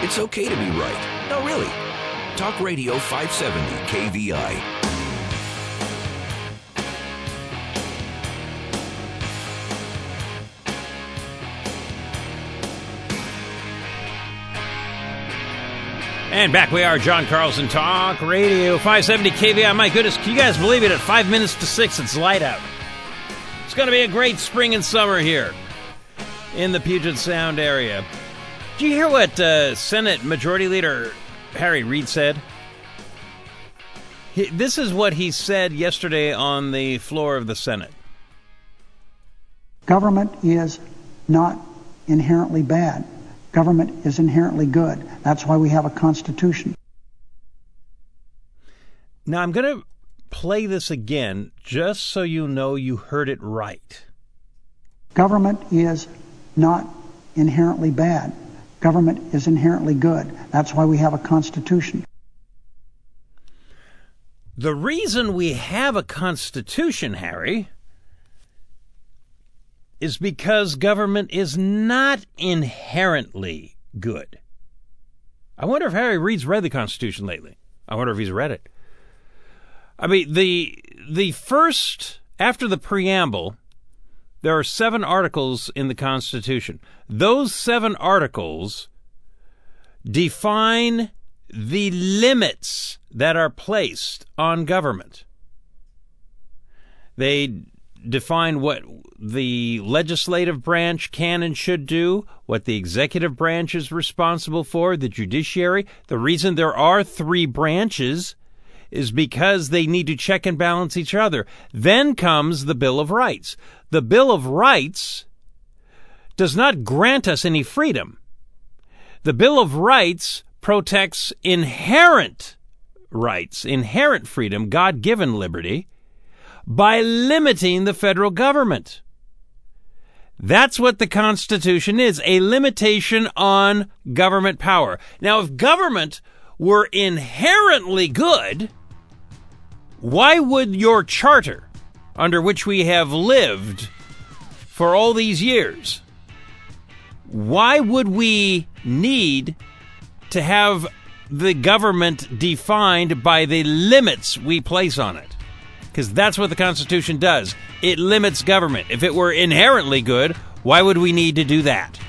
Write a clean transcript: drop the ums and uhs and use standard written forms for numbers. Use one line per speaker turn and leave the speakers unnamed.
It's okay to be right. No, really. Talk Radio 570 KVI.
And back we are, John Carlson, Talk Radio 570 KVI. My goodness, can you guys believe it? At 5 minutes to 6, it's light out. It's going to be a great spring and summer here in the Puget Sound area. Did you hear what Senate Majority Leader Harry Reid said? This is what he said yesterday on the floor of the Senate.
Government is not inherently bad. Government is inherently good. That's why we have a Constitution.
Now, I'm going to play this again just so you know you heard it right.
Government is not inherently bad. Government is inherently good. That's why we have a Constitution.
The reason we have a Constitution, Harry, is because government is not inherently good. I wonder if Harry Reid's read the Constitution lately. I wonder if he's read it. I mean, the first, after the preamble, there are 7 articles in the Constitution. Those 7 articles define the limits that are placed on government. They define what the legislative branch can and should do, what the executive branch is responsible for, the judiciary. The reason there are 3 branches is because they need to check and balance each other. Then comes the Bill of Rights. The Bill of Rights does not grant us any freedom. The Bill of Rights protects inherent rights, inherent freedom, God-given liberty, by limiting the federal government. That's what the Constitution is, a limitation on government power. Now, if government were inherently good, why would your charter, under which we have lived for all these years, why would we need to have the government defined by the limits we place on it? Because that's what the Constitution does. It limits government. If it were inherently good, why would we need to do that?